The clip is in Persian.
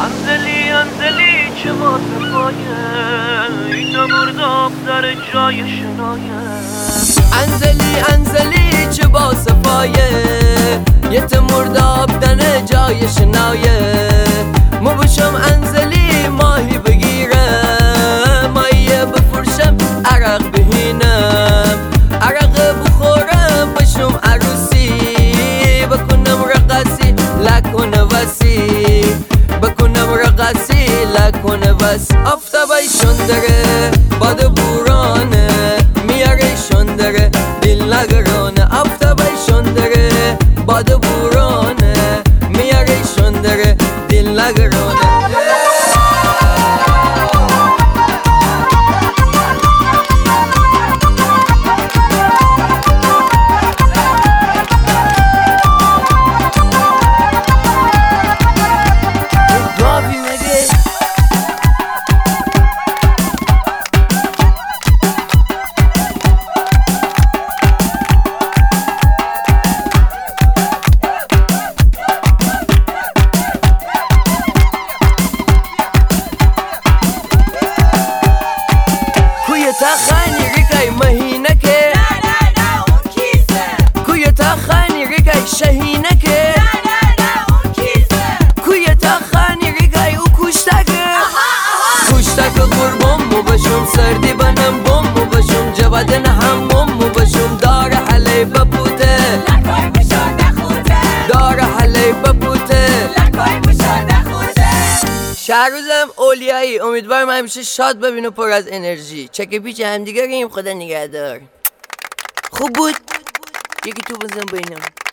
انزلی انزلی چه با صفایه این مرداب در جای شنایه انزلی انزلی چه با صفایه یت مرداب دن جای شنایه مو بشم انزلی ماهی بگیرم مایه بفرشم عرق بهینم عرق بخورم بشم عروسی بکنم رقصی لکن وسی بکنم رقصی لکن وس آفتابای شندره باد بورانه میاره شندره دل نگرانه آفتابای شندره باد بورانه میاره شندره دل نگرانه خانی ریکای مهینه که نه اون کیسه کوی تا خانی ریکای شهینه که نه اون کیسه کوی تا خانی ریکای او کوشتگه کوشتگ قربم بشم سردی بنم بم بشم جوادن همم بشم دار حلی بپوته لکای بشارده خوته دار حلی بپوته لکای بشارده خوته شهروزم اولیایی امیدوارم همیشه شاد ببین و پر از انرژی چک پیچ همدیگریم خدا نگهدار خوب بود یکی تو بزن بینم